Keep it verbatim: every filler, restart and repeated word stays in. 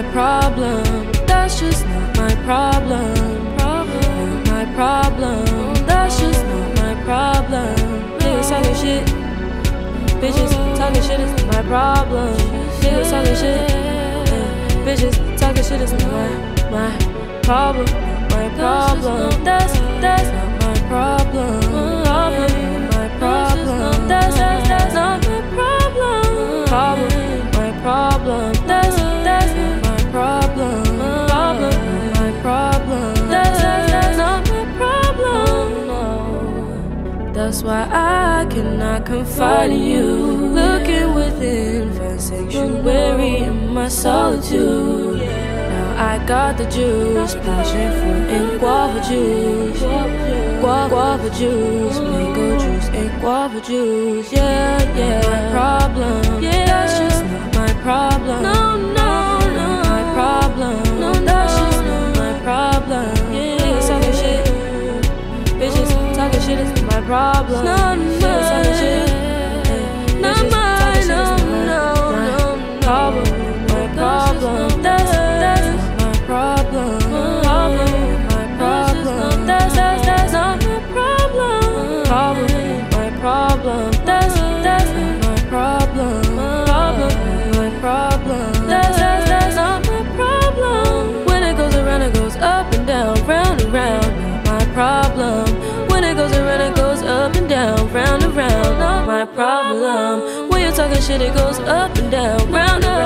my problem. That's just not my problem. Not my problem. That's just not my problem. Niggas talking shit, bitches talking shit is my problem. Niggas talking shit, bitches talking shit is my my problem. My problem. That's that's not my problem. Problem. My problem. That's that's that's not my problem. Problem. My problem. That's that's not my problem. Problem. My problem. That's that's that's not my problem. No. That's why I cannot confide in you. Looking within, find sanctuary in my solitude. I got the juice, passion fruit and guava juice. Guava, guava juice, mango juice and guava juice. Yeah, yeah. My problem, yeah, that's just not my problem. No, no, no. My problem, no, that's just not my problem. Niggas talking shit, bitches talking shit is my problem. No, no, niggas talking shit, not mine. No, no, no, problem, my problem. That's problem, problem, my problem. That's that's that's not my problem. Problem, my problem. That's that's not my problem. Problem, my problem. That's that's that's not my problem. When it goes around, it goes up and down, round and round. Not my problem. When it goes around, it goes up and down, round and round. Not my problem. When you're talking shit, it goes up and down, round and round.